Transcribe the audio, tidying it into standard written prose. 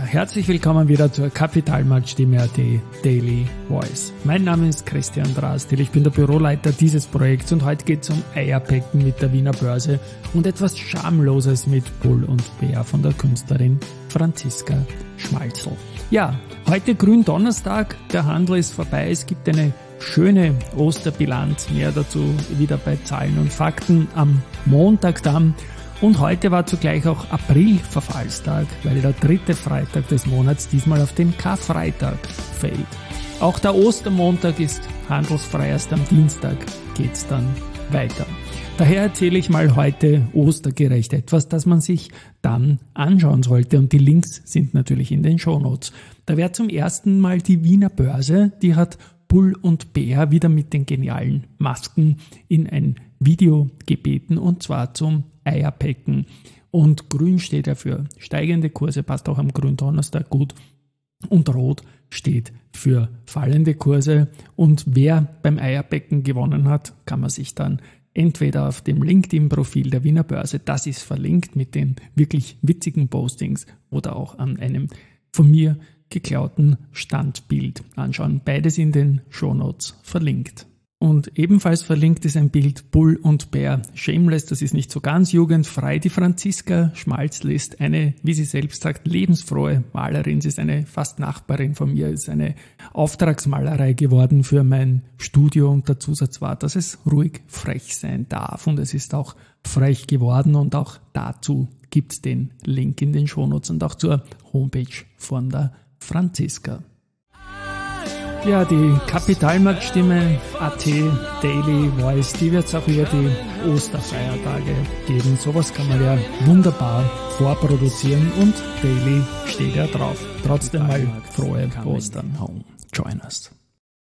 herzlich willkommen wieder zur Kapitalmarktstimme.at Daily Voice. Mein Name ist Christian Drastil, ich bin der Büroleiter dieses Projekts und heute geht es um Eierpäcken mit der Wiener Börse und etwas Schamloses mit Bull und Bär von der Künstlerin Franziska Schmalzl. Ja, heute Gründonnerstag, der Handel ist vorbei, es gibt eine schöne Osterbilanz, mehr dazu wieder bei Zahlen und Fakten am Montag dann. Und heute war zugleich auch April-Verfallstag, weil der dritte Freitag des Monats diesmal auf den Karfreitag fällt. Auch der Ostermontag ist handelsfrei, erst am Dienstag geht's dann weiter. Daher erzähle ich mal heute ostergerecht etwas, das man sich dann anschauen sollte. Und die Links sind natürlich in den Shownotes. Da wäre zum ersten Mal die Wiener Börse, die hat Bull und Bär wieder mit den genialen Masken in ein Video gebeten, und zwar zum Eierpäcken. Und grün steht ja für steigende Kurse, passt auch am Gründonnerstag gut. Und rot steht für fallende Kurse. Und wer beim Eierpäcken gewonnen hat, kann man sich dann entweder auf dem LinkedIn-Profil der Wiener Börse, das ist verlinkt mit den wirklich witzigen Postings, oder auch an einem von mir geklauten Standbild anschauen. Beides in den Shownotes verlinkt. Und ebenfalls verlinkt ist ein Bild Bull und Bär Shameless, das ist nicht so ganz jugendfrei. Die Franziska Schmalzl ist eine, wie sie selbst sagt, lebensfrohe Malerin. Sie ist eine fast Nachbarin von mir, ist eine Auftragsmalerei geworden für mein Studio, und der Zusatz war, dass es ruhig frech sein darf, und es ist auch frech geworden, und auch dazu gibt's den Link in den Shownotes und auch zur Homepage von der Franziska. Ja, die Kapitalmarktstimme.at Daily Voice, die wird es auch über die Osterfeiertage geben. Sowas kann man ja wunderbar vorproduzieren, und Daily steht ja drauf. Trotzdem mal frohe Ostern. Home. Join us.